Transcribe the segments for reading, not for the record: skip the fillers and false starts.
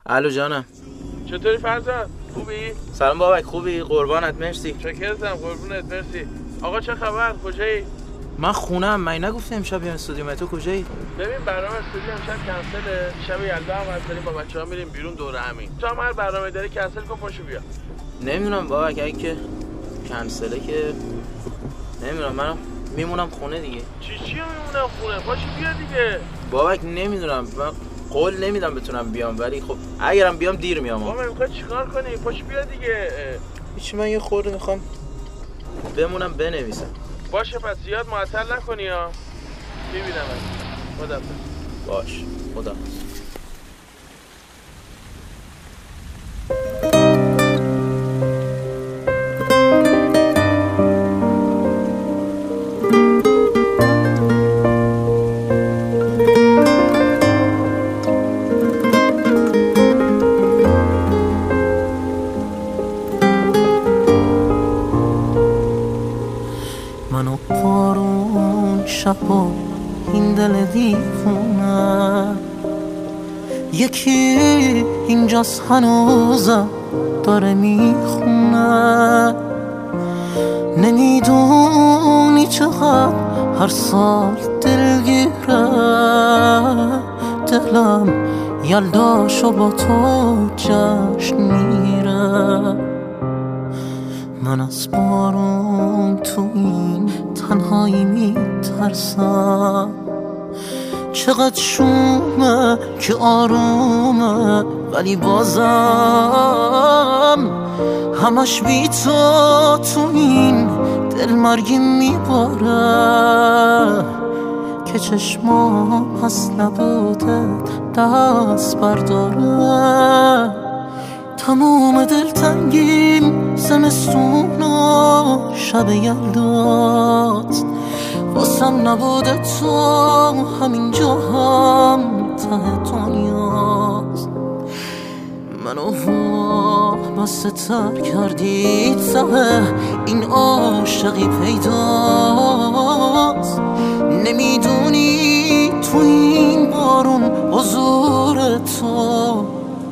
الو جانم. چطوری فرزاد؟ خوبی؟ سلام بابک، خوبی؟ قربانت، مرسی. شکرتم، قربونت، مرسی. آقا چه خبر؟ کجایی؟ من خونم. من نگفتی امشب بیام استودیو؟ تو کجایی؟ ببین برنامه استودیو امشب کنسله. شب یلدا هم داریم با بچه‌ها میریم بیرون دور همین. تو هم هر برنامه داری کنسل کن پاشو بیا. نمیدونم بابک، اگه که کنسله که نمیدونم، من میمونم خونه دیگه. چی میمونم خونه؟ پاشو بیا دیگه. بابک نمیدونم، من قول نمیدم بتونم بیام، ولی خب اگرم بیام دیر میام. بابا میخوای چیکار کنی؟ پاشو بیا دیگه. هیچ، من یه خورده میخوام بمونم بنویسم. باشه پس زیاد معطل نکنی ها. میبینم. خدا باش. خدا. منو بارون شب و این دل دیوونه، یکی اینجاست هنوزم داره میخونه. نمیدونی چقدر هر سال دلگیره دلم، یلداشو با تو جشن میره. من از بارون تو این تنهایی میترسم، چقدر شومه که آرومه ولی بازم همش بی تو این دل مرگی میباره که چشمام از نبوده دست برداره. تموم دلتنگیم زمستون و شب یلداست، واسم نبوده تو همینجا هم ته دنیاست. منو وابسته تر کردی ته این عاشقی پیداست. نمیدونی تو این بارون حضور تو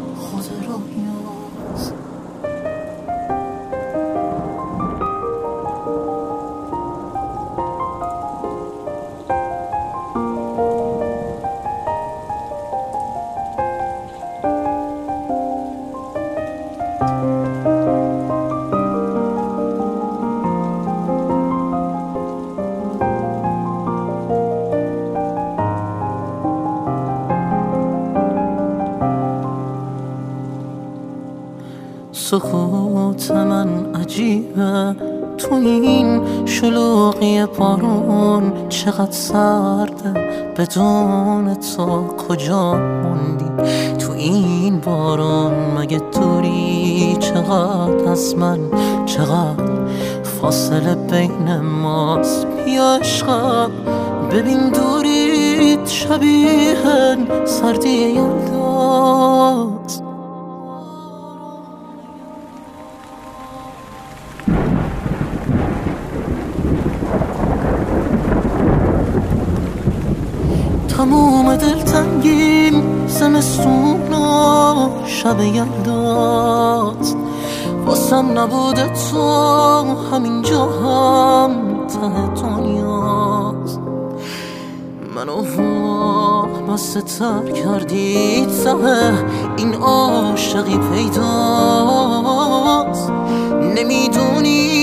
سکوت من عجیبه تو این شلوغی بارون، چقدر سرده بدون تو کجا موندی تو این بارون. مگه دوری چقدر از من، چقدر فاصله بین ماست. بیا عشقم ببین دوریت شبیه سردی یلداست. تموم دلتنگیم زمستون و شب یلداست، واسم نبوده تو همینجا هم ته دنیاست. منو وابسته تر کردی ته این عاشقی پیداست. نمیدونی